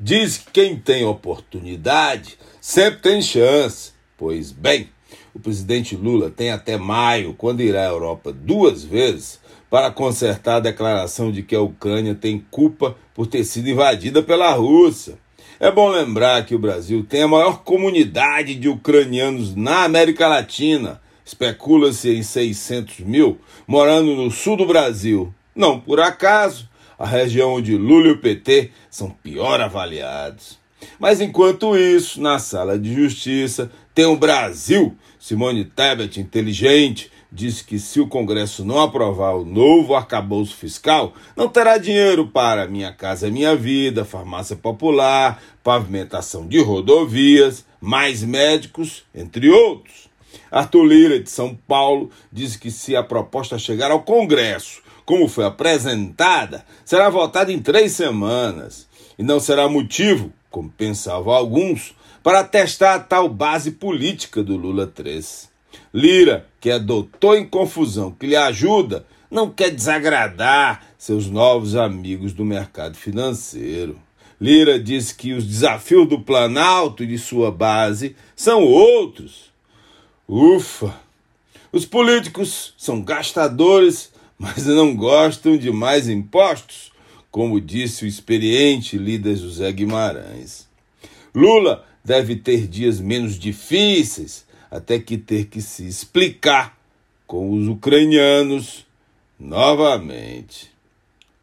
diz que quem tem oportunidade sempre tem chance. Pois bem, o presidente Lula tem até maio, quando irá à Europa 2 vezes, para consertar a declaração de que a Ucrânia tem culpa por ter sido invadida pela Rússia. É bom lembrar que o Brasil tem a maior comunidade de ucranianos na América Latina. Especula-se em 600 mil morando no sul do Brasil. Não por acaso, a região onde Lula e o PT são pior avaliados. Mas enquanto isso, na sala de justiça, tem o Brasil. Simone Tebet, inteligente, disse que se o Congresso não aprovar o novo arcabouço fiscal, não terá dinheiro para Minha Casa Minha Vida, farmácia popular, pavimentação de rodovias, mais médicos, entre outros. Arthur Lira, de São Paulo, disse que se a proposta chegar ao Congresso, como foi apresentada, será votada em 3 semanas. E não será motivo, como pensavam alguns, para testar a tal base política do Lula 3. Lira, que é doutor em confusão, que lhe ajuda, não quer desagradar seus novos amigos do mercado financeiro. Lira diz que os desafios do Planalto e de sua base são outros. Ufa! Os políticos são gastadores, mas não gostam de mais impostos, como disse o experiente líder José Guimarães. Lula deve ter dias menos difíceis, até que ter que se explicar com os ucranianos novamente.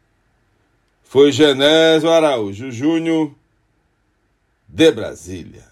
Foi Genésio Araújo Júnior, de Brasília.